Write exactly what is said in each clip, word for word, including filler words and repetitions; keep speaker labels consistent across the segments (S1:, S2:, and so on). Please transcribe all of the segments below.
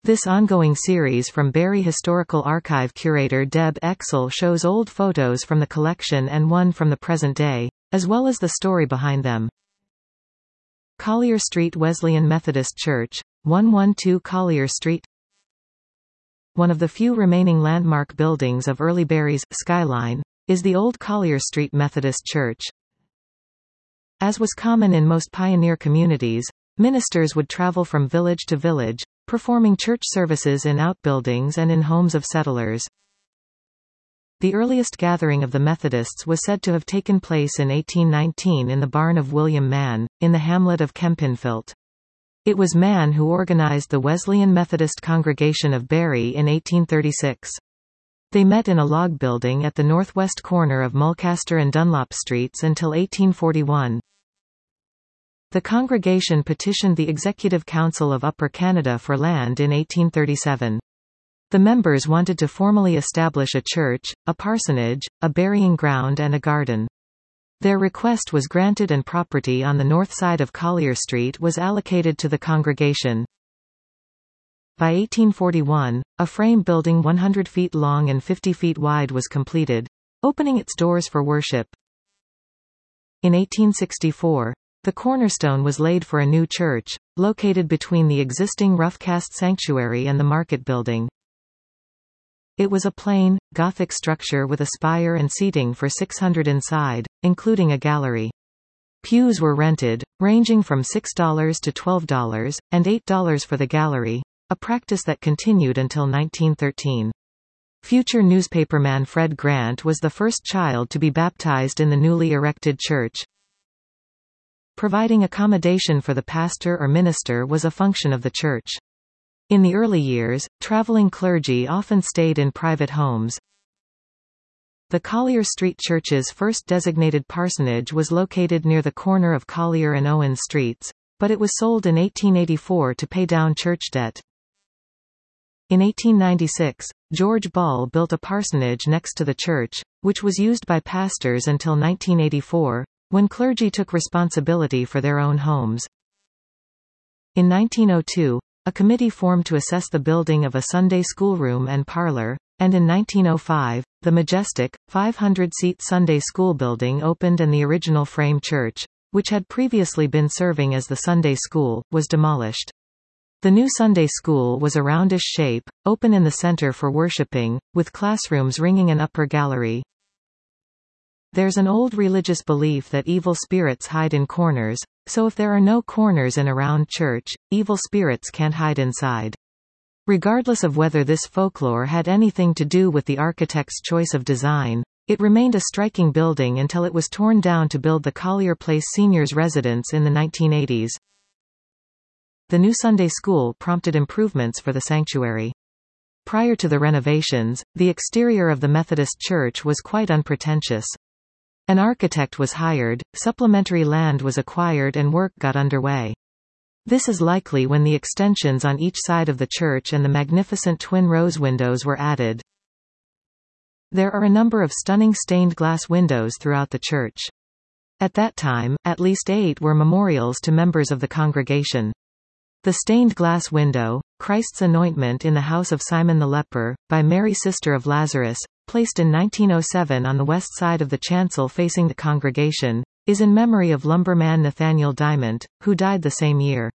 S1: This ongoing series from Barrie Historical Archive curator Deb Exel shows old photos from the collection and one from the present day, as well as the story behind them. Collier Street Wesleyan Methodist Church, one twelve Collier Street. One of the few remaining landmark buildings of early Barrie's skyline is the old Collier Street Methodist Church. As was common in most pioneer communities, ministers would travel from village to village, performing church services in outbuildings and in homes of settlers. The earliest gathering of the Methodists was said to have taken place in eighteen nineteen in the barn of William Mann, in the hamlet of Kempinfilt. It was Mann who organized the Wesleyan Methodist Congregation of Barrie in eighteen thirty-six. They met in a log building at the northwest corner of Mulcaster and Dunlop Streets until eighteen forty-one. The congregation petitioned the Executive Council of Upper Canada for land in eighteen thirty-seven. The members wanted to formally establish a church, a parsonage, a burying ground and a garden. Their request was granted and property on the north side of Collier Street was allocated to the congregation. By eighteen forty-one, a frame building one hundred feet long and fifty feet wide was completed, opening its doors for worship. In eighteen sixty-four, the cornerstone was laid for a new church, located between the existing roughcast sanctuary and the market building. It was a plain, Gothic structure with a spire and seating for six hundred inside, including a gallery. Pews were rented, ranging from six dollars to twelve dollars, and eight dollars for the gallery, a practice that continued until nineteen thirteen. Future newspaperman Fred Grant was the first child to be baptized in the newly erected church. Providing accommodation for the pastor or minister was a function of the church. In the early years, traveling clergy often stayed in private homes. The Collier Street Church's first designated parsonage was located near the corner of Collier and Owen Streets, but it was sold in eighteen eighty-four to pay down church debt. In eighteen ninety-six, George Ball built a parsonage next to the church, which was used by pastors until nineteen eighty-four, when clergy took responsibility for their own homes. In nineteen oh two, a committee formed to assess the building of a Sunday schoolroom and parlor, and in nineteen oh five, the majestic, five hundred seat Sunday school building opened and the original frame church, which had previously been serving as the Sunday school, was demolished. The new Sunday school was a roundish shape, open in the center for worshiping, with classrooms ringing an upper gallery. There's an old religious belief that evil spirits hide in corners, so if there are no corners in a round church, evil spirits can't hide inside. Regardless of whether this folklore had anything to do with the architect's choice of design, it remained a striking building until it was torn down to build the Collier Place Seniors Residence in the nineteen eighties. The new Sunday school prompted improvements for the sanctuary. Prior to the renovations, the exterior of the Methodist church was quite unpretentious. An architect was hired, supplementary land was acquired and work got underway. This is likely when the extensions on each side of the church and the magnificent twin rose windows were added. There are a number of stunning stained glass windows throughout the church. At that time, at least eight were memorials to members of the congregation. The stained glass window, Christ's Anointment in the House of Simon the Leper, by Mary Sister of Lazarus, placed in nineteen oh seven on the west side of the chancel facing the congregation, is in memory of lumberman Nathaniel Diamond, who died the same year.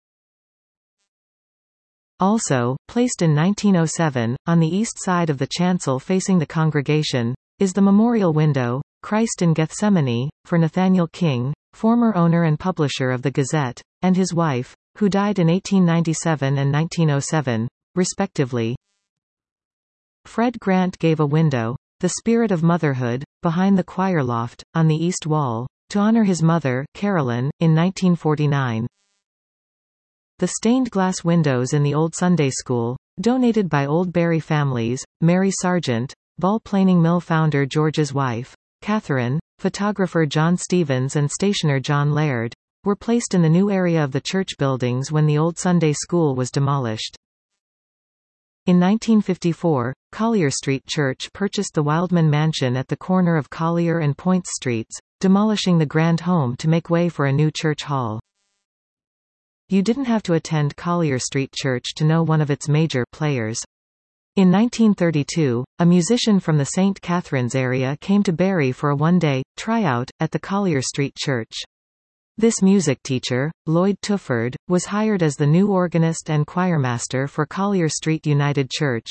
S1: Also, placed in nineteen oh seven, on the east side of the chancel facing the congregation, is the memorial window, Christ in Gethsemane, for Nathaniel King, former owner and publisher of the Gazette, and his wife, who died in eighteen ninety-seven and nineteen oh seven, respectively. Fred Grant gave a window, The Spirit of Motherhood, behind the choir loft, on the east wall, to honor his mother, Carolyn, in nineteen forty-nine. The stained glass windows in the old Sunday school, donated by Old Barrie families, Mary Sargent, ball planing mill founder George's wife, Catherine, photographer John Stevens and stationer John Laird, were placed in the new area of the church buildings when the old Sunday school was demolished. In nineteen fifty-four, Collier Street Church purchased the Wildman Mansion at the corner of Collier and Point Streets, demolishing the grand home to make way for a new church hall. You didn't have to attend Collier Street Church to know one of its major players. In nineteen thirty-two, a musician from the Saint Catharines area came to Barrie for a one-day tryout at the Collier Street Church. This music teacher, Lloyd Tufford, was hired as the new organist and choirmaster for Collier Street United Church.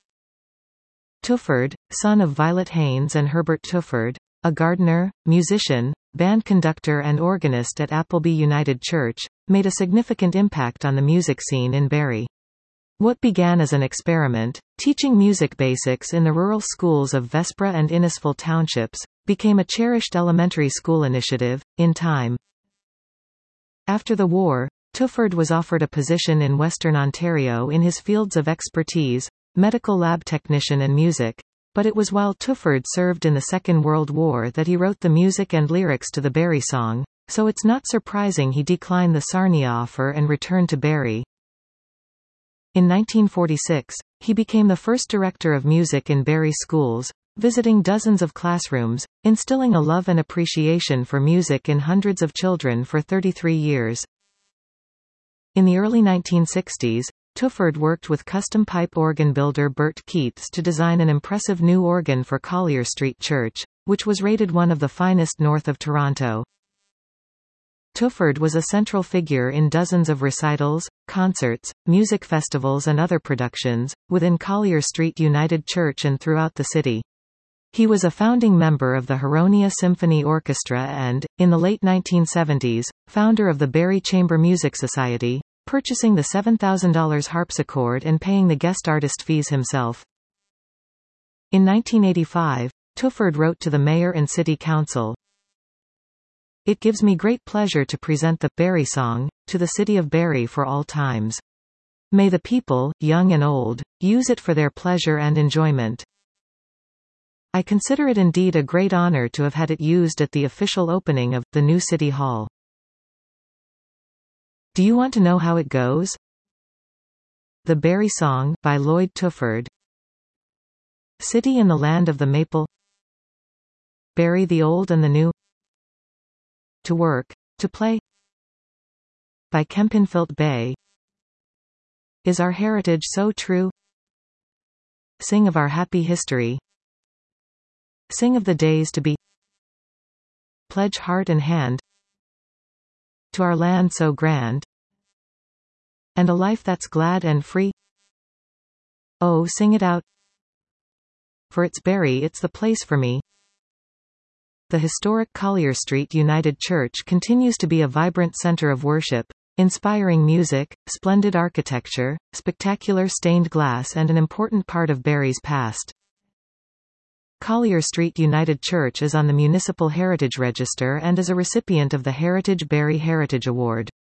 S1: Tufford, son of Violet Haynes and Herbert Tufford, a gardener, musician, band conductor and organist at Appleby United Church, made a significant impact on the music scene in Barrie. What began as an experiment, teaching music basics in the rural schools of Vespra and Innisfil townships, became a cherished elementary school initiative. In time. After the war, Tufford was offered a position in Western Ontario in his fields of expertise, medical lab technician and music, but it was while Tufford served in the Second World War that he wrote the music and lyrics to the Barrie song, so it's not surprising he declined the Sarnia offer and returned to Barrie. In nineteen forty-six, he became the first director of music in Barrie schools, visiting dozens of classrooms, instilling a love and appreciation for music in hundreds of children for thirty-three years. In the early nineteen sixties, Tufford worked with custom pipe organ builder Bert Keats to design an impressive new organ for Collier Street Church, which was rated one of the finest north of Toronto. Tufford was a central figure in dozens of recitals, concerts, music festivals and other productions, within Collier Street United Church and throughout the city. He was a founding member of the Huronia Symphony Orchestra and, in the late nineteen seventies, founder of the Barrie Chamber Music Society, purchasing the seven thousand dollar harpsichord and paying the guest artist fees himself. In nineteen eighty-five, Tufford wrote to the mayor and city council, "It gives me great pleasure to present the Barrie song to the city of Barrie for all times. May the people, young and old, use it for their pleasure and enjoyment. I consider it indeed a great honor to have had it used at the official opening of the new City Hall. Do you want to know how it goes? The Barrie Song by Lloyd Tufford. City in the Land of the Maple. Barrie the Old and the New. To Work, to Play. By Kempinfilt Bay. Is our heritage so true? Sing of our happy history. Sing of the days to be. Pledge heart and hand to our land so grand, and a life that's glad and free. Oh, sing it out, for it's Barrie, it's the place for me." The historic Collier Street United Church continues to be a vibrant center of worship, inspiring music, splendid architecture, spectacular stained glass and an important part of Barrie's past. Collier Street United Church is on the Municipal Heritage Register and is a recipient of the Heritage Barrie Heritage Award.